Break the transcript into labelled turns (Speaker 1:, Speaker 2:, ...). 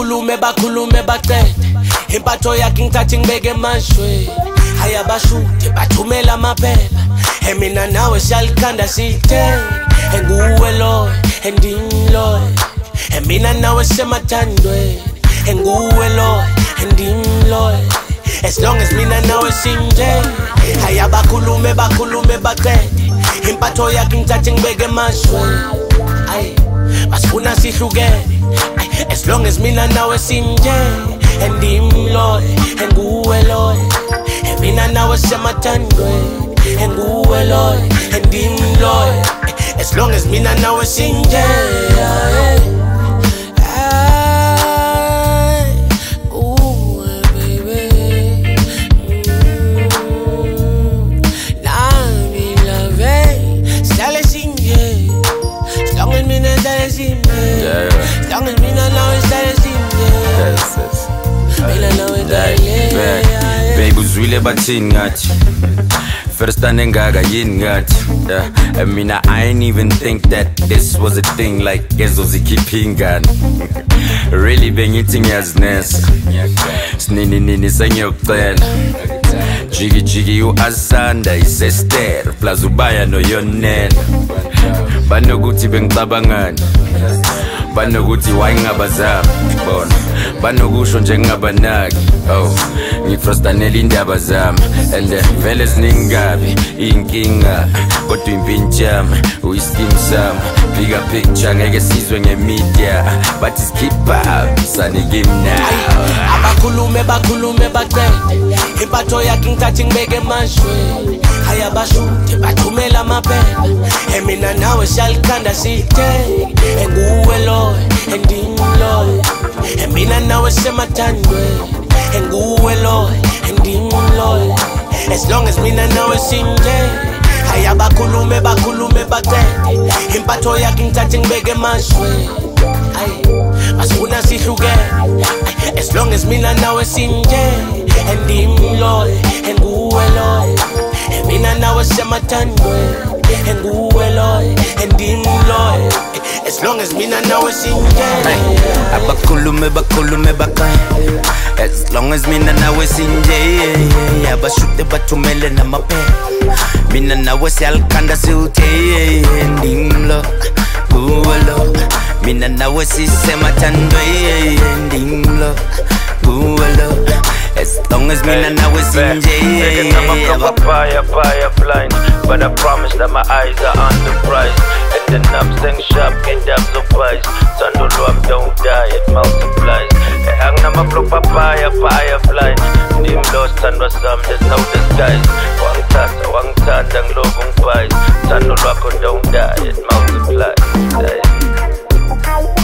Speaker 1: bakhulume baqede impatho yakhe ngithathe ngibeke emashwe ayabashude bathumela amaphepha mina nawe siyalikhanda sithe nguwe lo endimlo mina nawe semathandwe nguwe lo endimlo as long as mina nawe sinje ayabakhulume baqede impatho yakhe ngithathe ngibeke emashwe basifuna sihlukene as long as mina nawe sinje endimlo nguwe lo mina nawe semathandwe nguwe lo endimlo as long as mina nawe sinje
Speaker 2: Baby uzwile bathini ngathi first time engaka yini ngathi I mean I ain't even think that this was a thing like ezo zikhipha ingane really bengithi ngiyazinesa sinini sengiyokucela jiki u-Asanda isester plus ubaya noyonela banokuthi bengicabangani banokuthi wayengabazami bona banokusho nje ngingabanaki ngifrostanela indaba zami and vele ziningabi inkinga kodwa impintshi yami uyiskim sami bigger picture ngeke sizwe ngemedia but is keep up sanike now
Speaker 1: bakhulume baqede impatho yakhe ngithathe ngibeke emashwe ayabashude bathumela amaphepha mina nawe siyalikhanda sithe nguwe lo endimlo mina nawe semathandwe nguwe lo endimlo as long as mina nawe sinje ayabakhulume baqede impatho yakhe ngithathe ngibeke emashwe basifuna sihlukene as long as mina nawe sinje endimlo nguwe lo mina nawe semathandwe nguwe lo endimlo as long as mina nawe sinje
Speaker 2: abakhulume baqede as long as mina nawe sinje abashude bathumele namaphepha mina nawe siyalikhanda siwuthe endimlo nguwe lo mina nawe sisemathandwe endimlo nguwe lo as long as me and now is in jail.
Speaker 3: I'm a fire blind, but I promise that my eyes are on the prize. And then I'm staying sharp, get up so price. Sandolo, don't die, it multiplies. I'm a fire blind. Dim lost and was some, there's no disguise. One tat, and love on price. Sandolo, don't die, it multiplies.